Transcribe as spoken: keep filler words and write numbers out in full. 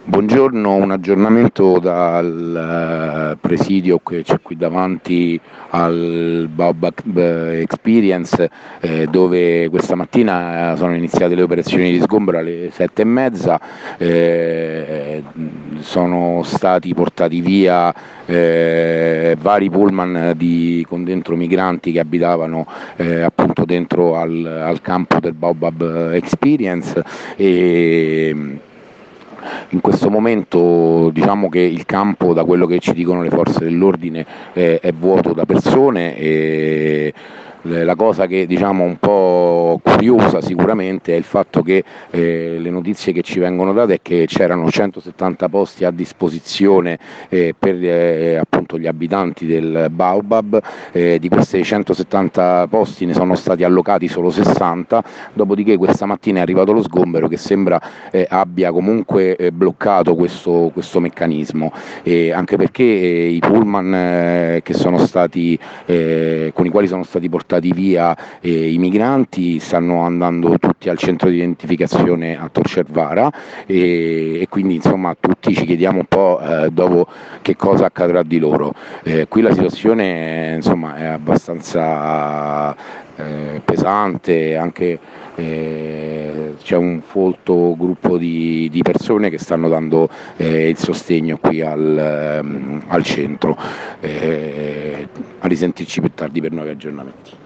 Buongiorno, un aggiornamento dal eh, presidio che c'è qui davanti al Baobab Experience, eh, dove questa mattina sono iniziate le operazioni di sgombero alle sette e mezza, eh, sono stati portati via eh, vari pullman di, con dentro migranti che abitavano eh, appunto dentro al, al campo del Baobab Experience e in questo momento diciamo che il campo, da quello che ci dicono le forze dell'ordine, eh, è vuoto da persone e la cosa che diciamo un po' curiosa sicuramente è il fatto che eh, le notizie che ci vengono date è che c'erano centosettanta posti a disposizione eh, per eh, appunto gli abitanti del Baobab, eh, di questi centosettanta posti ne sono stati allocati solo sessanta, dopodiché questa mattina è arrivato lo sgombero che sembra eh, abbia comunque eh, bloccato questo, questo meccanismo, eh, anche perché eh, i pullman eh, che sono stati, eh, con i quali sono stati portati via eh, i migranti stanno andando tutti al centro di identificazione a Tor Cervara e, e quindi insomma tutti ci chiediamo un po' eh, dopo che cosa accadrà di loro. Eh, qui la situazione eh, insomma è abbastanza eh, pesante, anche eh, c'è un folto gruppo di, di persone che stanno dando eh, il sostegno qui al, ehm, al centro. Eh, a risentirci più tardi per nuovi aggiornamenti.